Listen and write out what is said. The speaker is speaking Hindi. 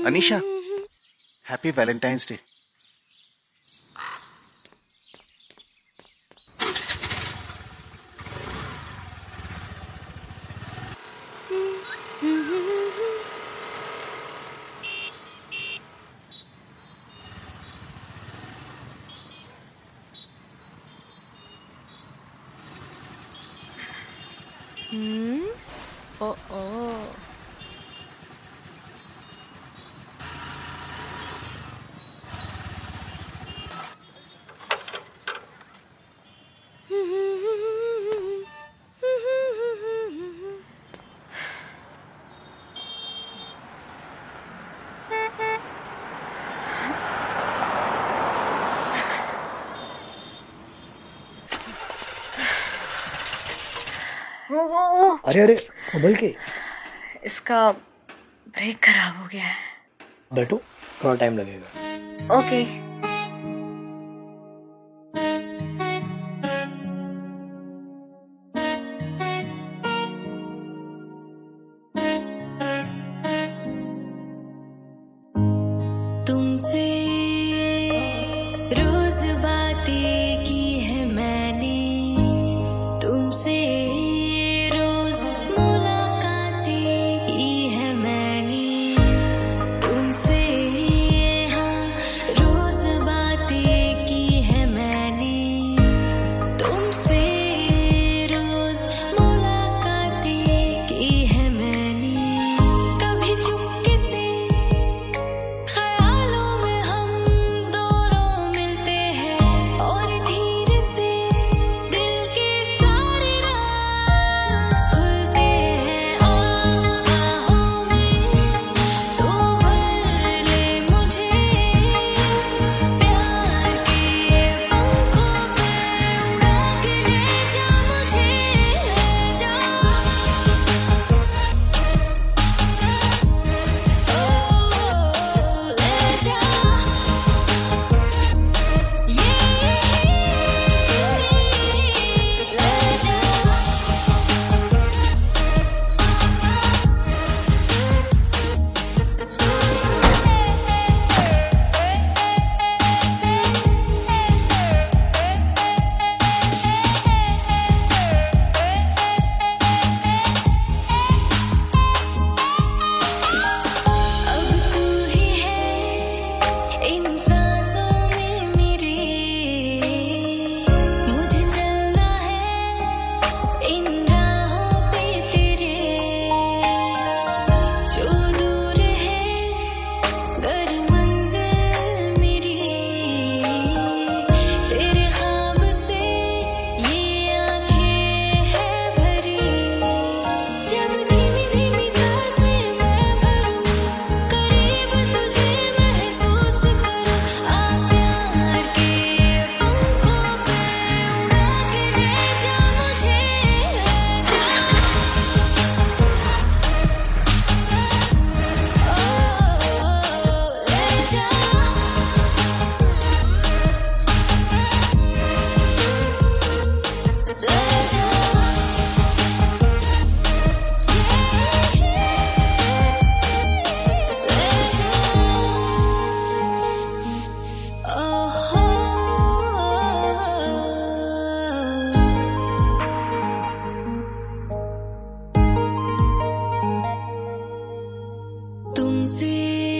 Anisha, happy Valentine's day. ओ ओ अरे अरे संभल के। इसका ब्रेक खराब हो गया है। बैठो, थोड़ा टाइम लगेगा। ओके। तुमसे रोज बातें की है मैंने, तुमसे रोज मुलाकातें की है मैंने, तुमसे हाँ रोज बातें की है मैंने, तुमसे रोज मुलाकातें की है मैंने। कभी चुपके से ख्यालों में हम दोनों मिलते हैं, और धीरे से दिल के सारे राज खुलते हैं। आहों में तू भर ले मुझे, प्यार के पंखों पे उड़ा के ले जा मुझे, ले जा ओ ले जा ले जा। अब तू ही है इन सांसों में मेरे, मुझे चलना है इन राहों पे तेरे, जो दूर है गर मंजिल मेरी, तेरे ख्वाब से ये आंखें हैं भरी। जब धीमी धीमी सांसें मैं भरूं, करीब तुझे महसूस करूं, आ प्यार के पंखों पे उड़ा के ले जा मुझे, ले जा ओ ले जा। ले जा ले जा। ओहो तुमसे